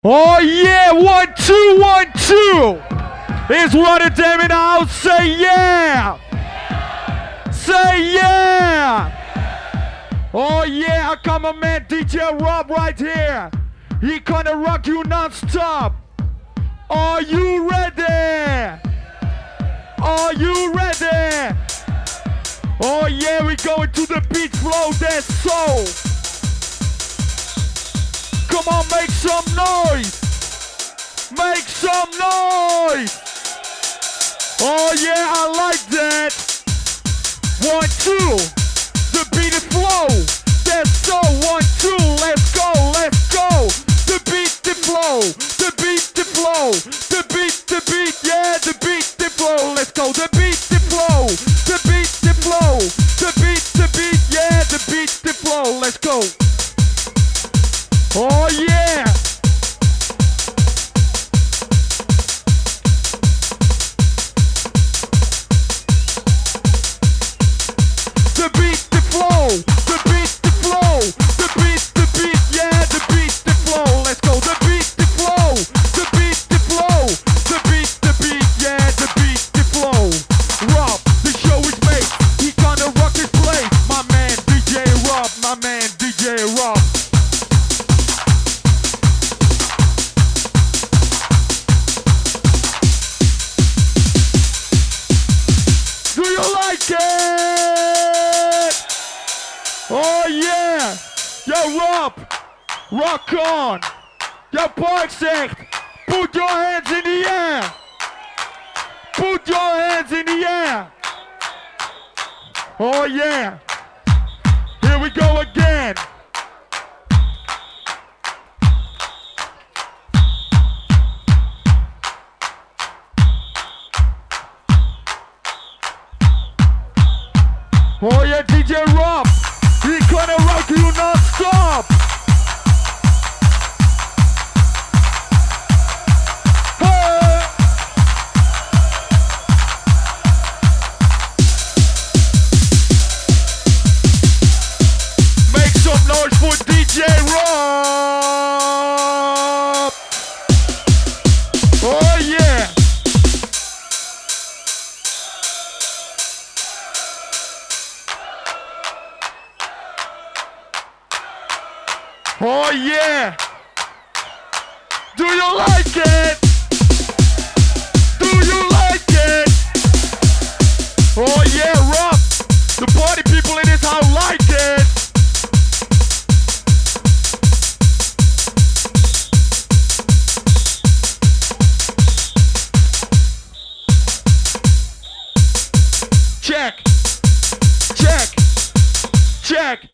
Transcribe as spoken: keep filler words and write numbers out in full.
Oh yeah, one, two, one, two. It's Rotterdam in the house, say yeah. Say yeah. Oh yeah, I got my man D J Rob right here. He gonna rock you non-stop. Are you ready? Are you ready? Oh yeah, we going to the beat flow, that's soul. Come on, make some noise. Make some noise. Oh yeah, I like that. One, two. The beat is flow. That's so. One, two. Let's go. Let's go. The beat, the flow. The beat, the flow. The beat, the beat. Yeah, the beat, the flow. Let's go. The beat, the flow. The beat, the flow. The beat, the beat. Yeah, the beat, the flow. Let's go. Oh yeah! The beat, the flow, the beat, the flow, the beat, the beat, yeah, the beat, the flow. Let's go. The beat, the flow, the beat, the flow, the beat, the beat, yeah, the beat, the flow. Rob, the show is made. He gonna rock his place. My man D J Rob, my man D J Rob. Do you like it? Oh yeah! Yo Rob, rock on! Yo Park zegt, put your hands in the air! Put your hands in the air! Oh yeah! Here we go again! Oh yeah, D J Rob, he gonna rock you non-stop. Hey. Make some noise for D J Rob. Oh yeah. Oh yeah! Do you like it? Do you like it? Oh yeah, Rob! The party people in this house like it! Check! Check! Check!